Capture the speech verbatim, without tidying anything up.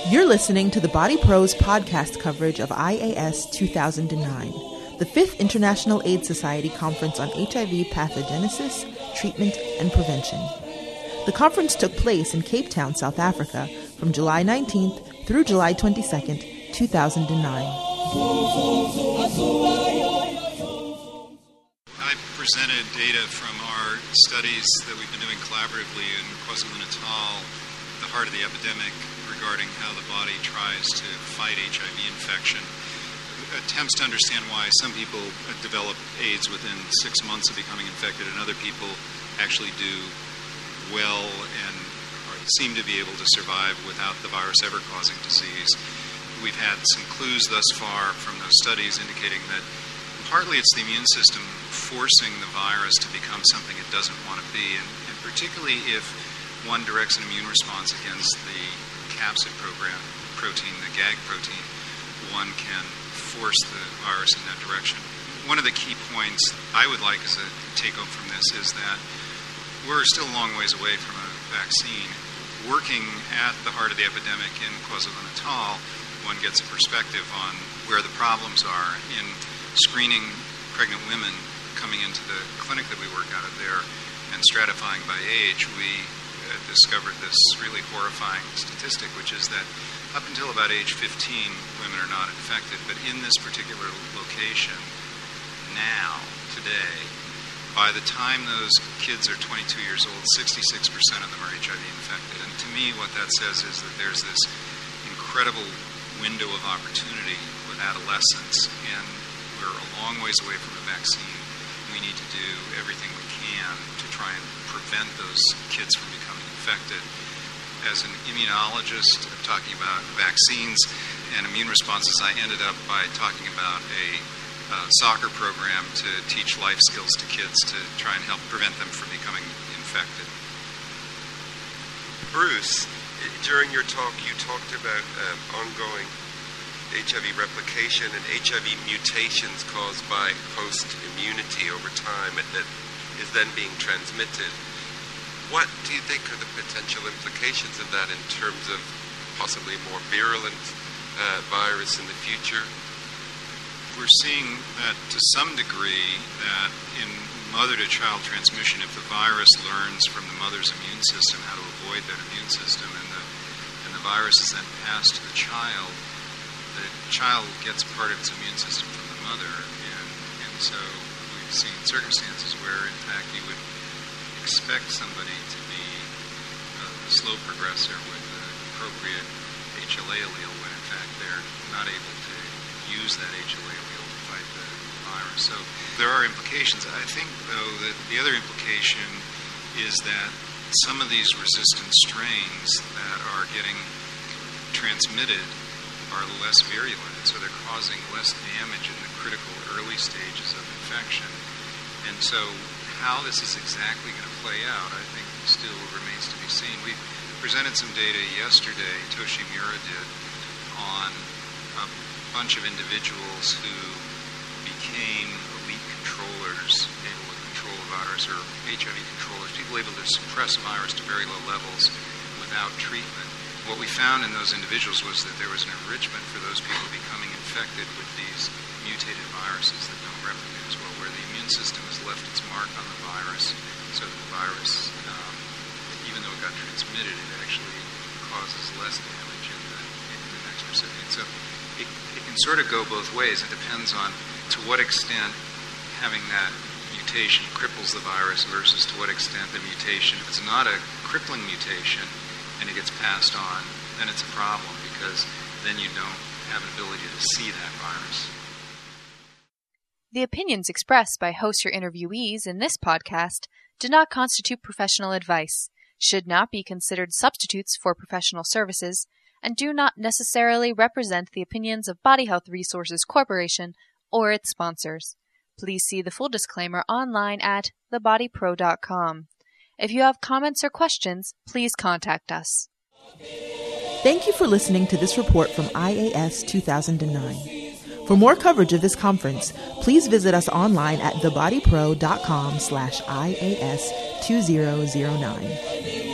You're listening to the Body Pro's podcast coverage of I A S two thousand nine, the fifth International AIDS Society Conference on H I V Pathogenesis, Treatment, and Prevention. The conference took place in Cape Town, South Africa, from July nineteenth through July twenty-second, two thousand nine. I presented data from our studies that we've been doing collaboratively in KwaZulu-Natal, the heart of the epidemic, regarding how the body tries to fight H I V infection. Attempts to understand why some people develop AIDS within six months of becoming infected and other people actually do well and seem to be able to survive without the virus ever causing disease. We've had some clues thus far from those studies indicating that partly it's the immune system forcing the virus to become something it doesn't want to be, and, and particularly if one directs an immune response against the capsid program, protein, the G A G protein, one can force the virus in that direction. One of the key points I would like as a take-home from this is that we're still a long ways away from a vaccine. Working at the heart of the epidemic in KwaZulu-Natal, one gets a perspective on where the problems are in screening pregnant women coming into the clinic that we work out of there and stratifying by age. We uh, discovered this really horrifying statistic, which is that up until about age fifteen, women are not infected. But in this particular location, now, today, by the time those kids are twenty-two years old, sixty-six percent of them are H I V infected. And to me, what that says is that there's this incredible window of opportunity with adolescents, and we're a long ways away from a vaccine. We need to do everything we can to try and prevent those kids from becoming infected. As an immunologist, talking about vaccines and immune responses, I ended up by talking about a uh, soccer program to teach life skills to kids to try and help prevent them from becoming infected. Bruce, during your talk, you talked about um, ongoing H I V replication and H I V mutations caused by host immunity over time that is then being transmitted. What do you think are the potential implications of that in terms of possibly more virulent uh, virus in the future? We're seeing that to some degree that in mother-to-child transmission, if the virus learns from the mother's immune system how to avoid that immune system and the, and the virus is then passed to the child, the child gets part of its immune system from the mother, and, and so we've seen circumstances where, in fact, you would expect somebody to be a, a slow progressor with the appropriate H L A allele when, in fact, they're not able to use that H L A allele to fight the virus. So there are implications. I think, though, that the other implication is that some of these resistant strains that are getting transmitted are less virulent, and so they're causing less damage in the critical early stages of infection. And so how this is exactly going to play out, I think, still remains to be seen. We presented some data yesterday, Toshi Miura did, on a bunch of individuals who became elite controllers, able to control a virus, or H I V controllers, people able to suppress a virus to very low levels without treatment. What we found in those individuals was that there was an enrichment for those people becoming infected with these mutated viruses that don't replicate as well, where the immune system has left its mark on the virus, so that the virus, um, even though it got transmitted, it actually causes less damage in the, in the next recipient. So it, it can sort of go both ways. It depends on to what extent having that mutation cripples the virus versus to what extent the mutation, if it's not a crippling mutation, and it gets passed on, then it's a problem because then you don't have an ability to see that virus. The opinions expressed by hosts or interviewees in this podcast do not constitute professional advice, should not be considered substitutes for professional services, and do not necessarily represent the opinions of Body Health Resources Corporation or its sponsors. Please see the full disclaimer online at the body pro dot com. If you have comments or questions, please contact us. Thank you for listening to this report from I A S two thousand nine. For more coverage of this conference, please visit us online at the body pro dot com slash I A S two thousand nine.